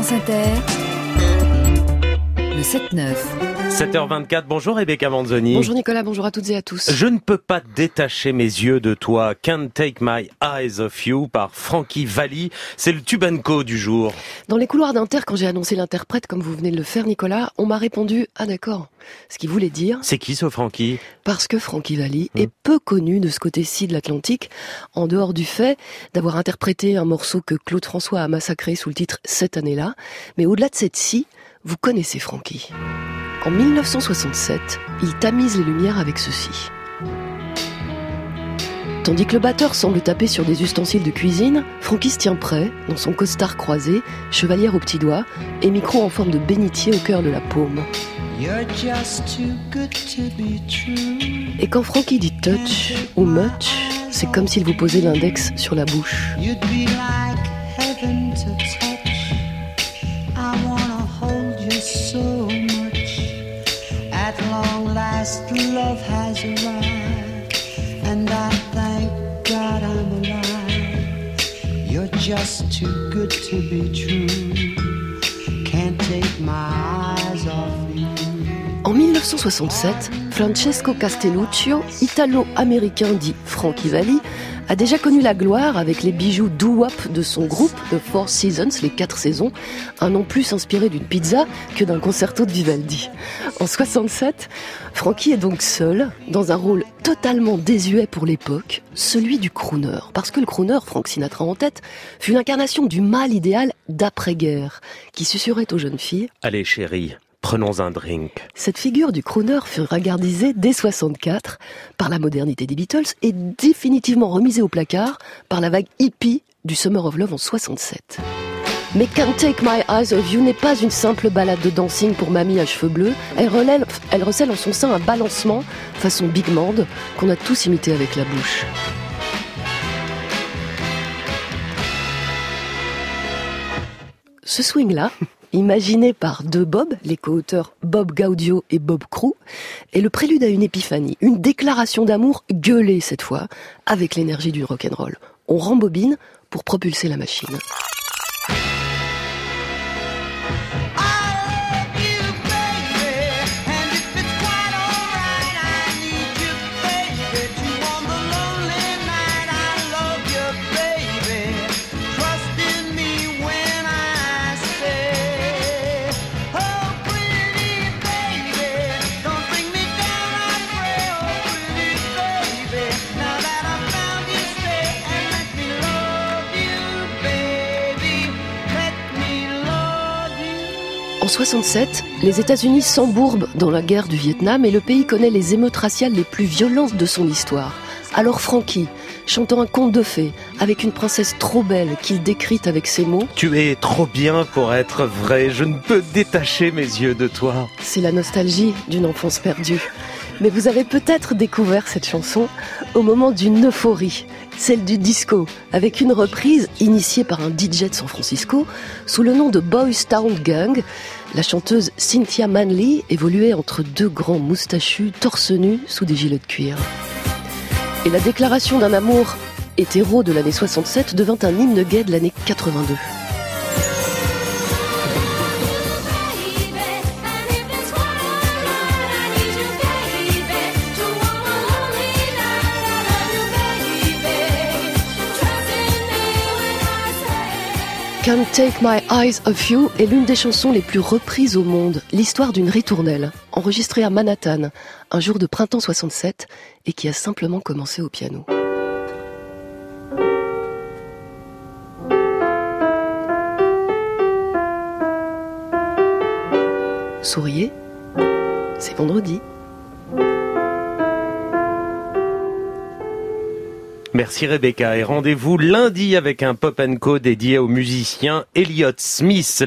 France Inter, le 7-9. 7h24, bonjour Rebecca Manzoni. Bonjour Nicolas, bonjour à toutes et à tous. Je ne peux pas détacher mes yeux de toi, Can't Take My Eyes Off You par Frankie Valli. C'est le tube & Co du jour. Dans les couloirs d'Inter, quand j'ai annoncé l'interprète, comme vous venez de le faire Nicolas, on m'a répondu « Ah d'accord ». Ce qui voulait dire... C'est qui ce Frankie ? Parce que Frankie Valli est peu connu de ce côté-ci de l'Atlantique, en dehors du fait d'avoir interprété un morceau que Claude François a massacré sous le titre « Cette année-là ». Mais au-delà de cette scie, vous connaissez Frankie. En 1967, il tamise les lumières avec ceci. Tandis que le batteur semble taper sur des ustensiles de cuisine, Frankie se tient prêt, dans son costard croisé, chevalière au petit doigt, et micro en forme de bénitier au cœur de la paume. Et quand Frankie dit touch ou much, c'est comme s'il vous posait l'index sur la bouche. Love has arrived, and I thank God I'm alive. You're just too good to be true. Can't take my eyes off you. En 1967, Francesco Castelluccio, italo-américain dit Frankie Valli, a déjà connu la gloire avec les bijoux doo-wop de son groupe, The Four Seasons, les 4 saisons, un nom plus inspiré d'une pizza que d'un concerto de Vivaldi. En 67, Frankie est donc seul, dans un rôle totalement désuet pour l'époque, celui du crooner. Parce que le crooner, Frank Sinatra en tête, fut l'incarnation du mâle idéal d'après-guerre, qui susurrait aux jeunes filles « Allez chérie, prenons un drink ». Cette figure du crooner fut ravardisée dès 64 par la modernité des Beatles et définitivement remisée au placard par la vague hippie du Summer of Love en 67. Mais Can't Take My Eyes Off You n'est pas une simple balade de dancing pour mamie à cheveux bleus. Elle recèle en son sein un balancement façon Big Band qu'on a tous imité avec la bouche. Ce swing-là, imaginé par deux Bob, les co-auteurs Bob Gaudio et Bob Crew, est le prélude à une épiphanie, une déclaration d'amour gueulée cette fois, avec l'énergie du rock'n'roll. On rembobine pour propulser la machine. En 67, les États-Unis s'embourbent dans la guerre du Vietnam et le pays connaît les émeutes raciales les plus violentes de son histoire. Alors Frankie, chantant un conte de fées, avec une princesse trop belle qu'il décrit avec ces mots « Tu es trop bien pour être vrai, je ne peux détacher mes yeux de toi ». C'est la nostalgie d'une enfance perdue. Mais vous avez peut-être découvert cette chanson au moment d'une euphorie, celle du disco, avec une reprise initiée par un DJ de San Francisco sous le nom de Boys Town Gang. La chanteuse Cynthia Manley évoluait entre deux grands moustachus torse nu sous des gilets de cuir. Et la déclaration d'un amour hétéro de l'année 67 devint un hymne gay de l'année 82. Can't Take My Eyes Off You est l'une des chansons les plus reprises au monde, l'histoire d'une ritournelle, enregistrée à Manhattan, un jour de printemps 67, et qui a simplement commencé au piano. Souriez, c'est vendredi. Merci Rebecca et rendez-vous lundi avec un Pop & Co dédié au musicien Elliott Smith.